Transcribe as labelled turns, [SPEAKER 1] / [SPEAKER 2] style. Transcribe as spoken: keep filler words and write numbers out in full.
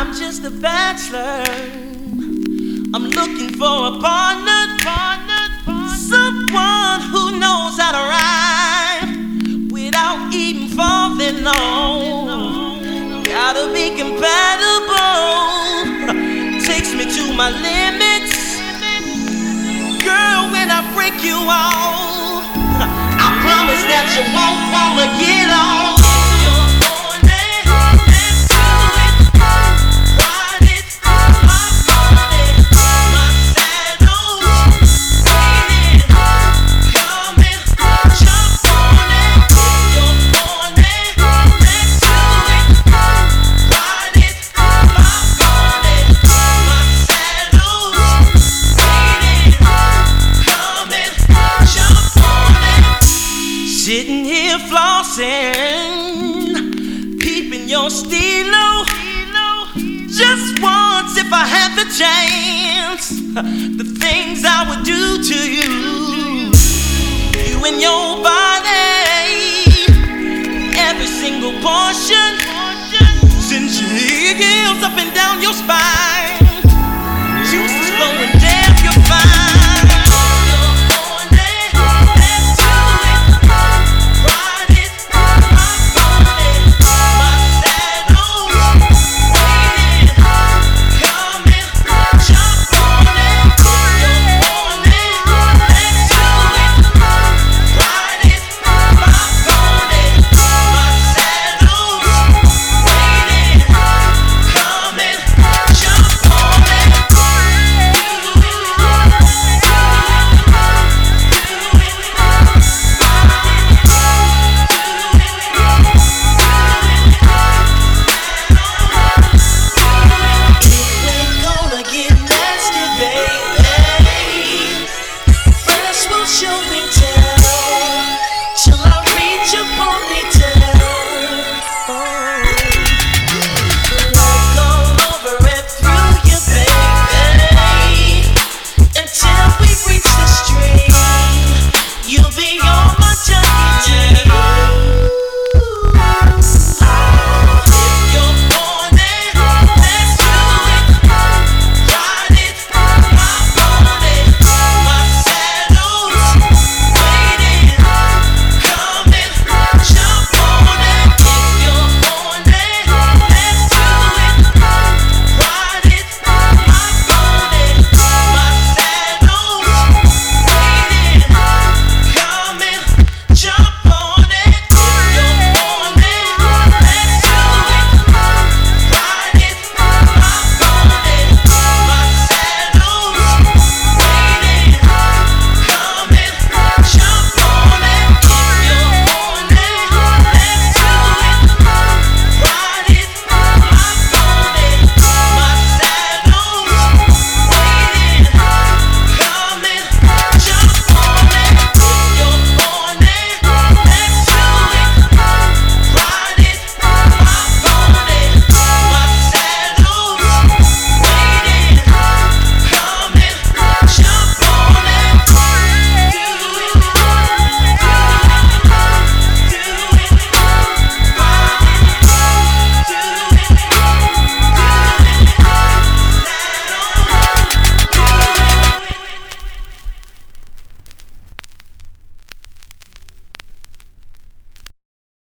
[SPEAKER 1] I'm just a bachelor. I'm looking for a partner, partner, partner. Someone who knows how to rhyme without even falling on. Gotta be compatible. Takes me to my limits. Girl, when I break you off, I promise that you won't wanna get off. Sitting here flossing, peeping your stilo. Just once, if I had the chance, the things I would do to you, you and your body, every single portion.